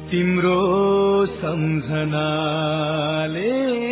तिम्रो सम्झनाले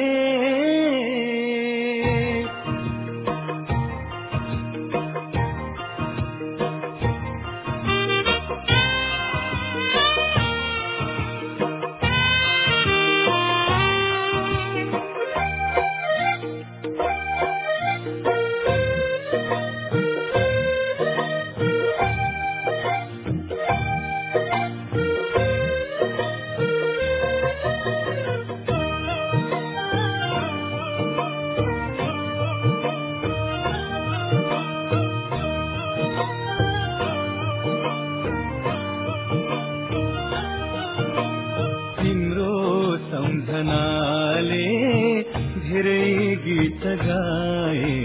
धेरै गीत गाए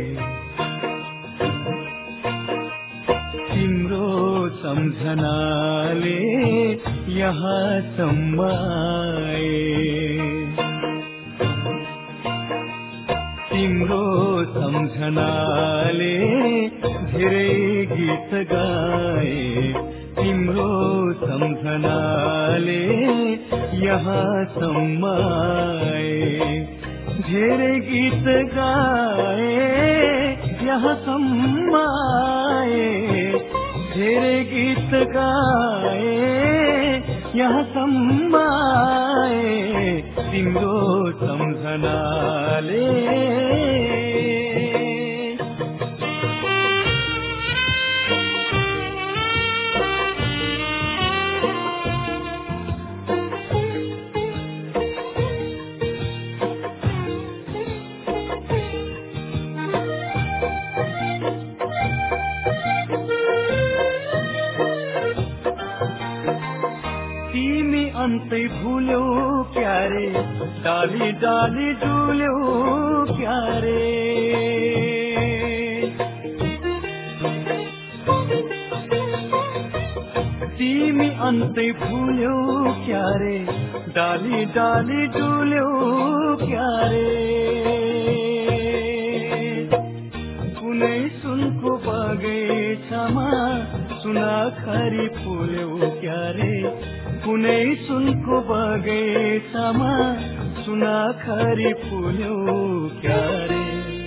तिम्रो सम्झनाले यहाँसम्म आए तिम्रो सम्झनाले धेरै गीत गाए तिम्रो सम्झनाले यहाँसम्म आए धेरै गीत गाए यहाँसम्म आए धेरै गीत गाए यहाँसम्म आए तिम्रो सम्झनाले अन्तै भुल्यौ क्यारे डाली डाली डुल्यौ क्यारे तिमी अन्तै भुल्यौ क्यारे डाली डाली डुल्यौ क्यारे कुनै सुनको बगैँचामा सुनाखरी फुल्यौ क्यारे कुनै सुनको बगैँचामा सुनाखरी फुल्यौ क्यारे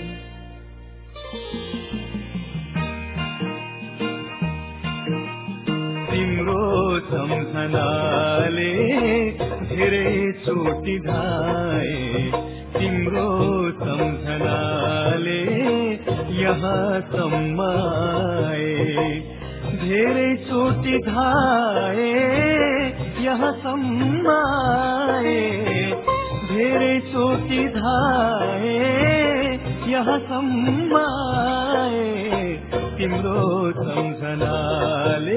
तिम्रो सम्झनाले धेरै चोटी धाए तिम्रो सम्झनाले यहाँसम्म आए धेरै चोटी धाए यहाँसम्म आए धेरै चोटी धाए यहाँसम्म आए तिम्रो सम्झनाले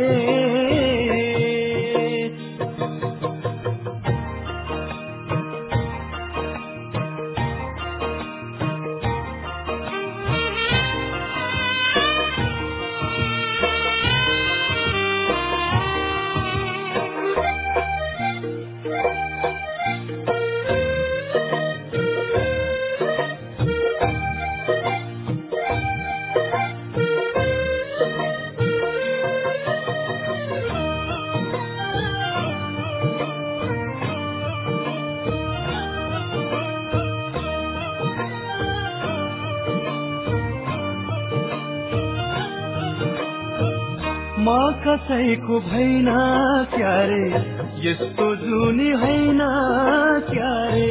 म कसैको भैन क्यारे यस्तो जुनी हैन क्यारे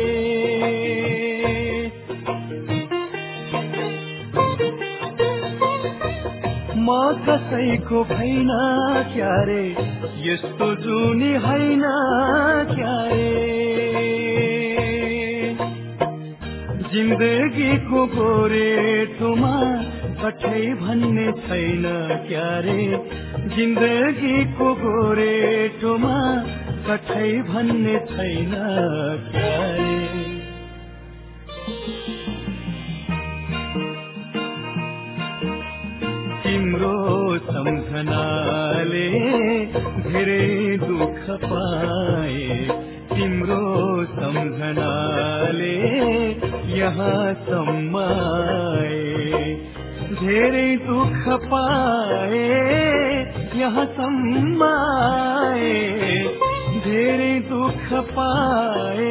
म कसैको भैन क्यारे यस्तो जुनी हैन क्यारे जिन्दगीको गोरेटोमा कठै भन्ने छैन क्यारे जिन्दगीको गोरेटोमा कठै भन्ने छैन क्यारे तिम्रो सम्झनाले धेरै दुःख पाए तिम्रो सम्झनाले यहाँसम्म आए धेरै दुःख पाए यहाँसम्म आए धेरै दुःख पाए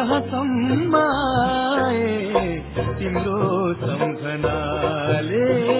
यहाँसम्म आए तिम्रो सम्झनाले